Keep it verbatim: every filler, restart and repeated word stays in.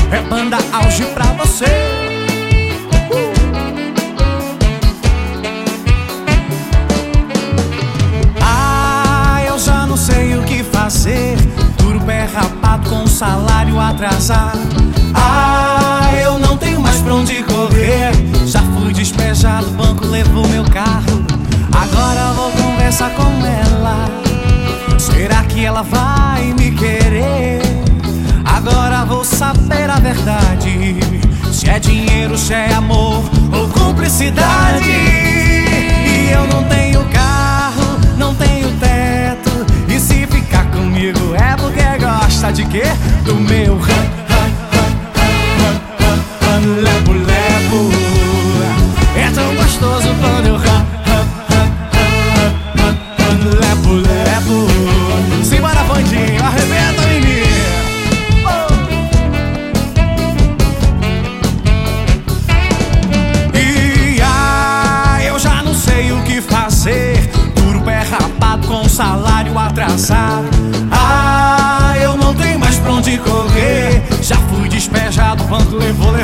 é banda auge pra você. Ah, eu já não sei o que fazer, duro pé rapado com salário atrasado. Ah, eu não tenho mais pra onde correr, já fui despejado, o banco levou meu carro. Agora vou conversar com ela, será que ela vai me querer? Agora vou saber a verdade, se é dinheiro, se é amor ou cumplicidade. E eu não tenho carro, não tenho teto, e se ficar comigo é porque gosta de quê? Do meu ran, ran, ran, ran, ran, ran, lepo, lepo. É tão gostoso quando eu ran, ran, ran, ran, ran, lepo, lepo. Simbora, bandinho, arrebenta, menino. Duro pé rapado com salário atrasado. Ah, eu não tenho mais pra onde correr, já fui despejado, o banco levou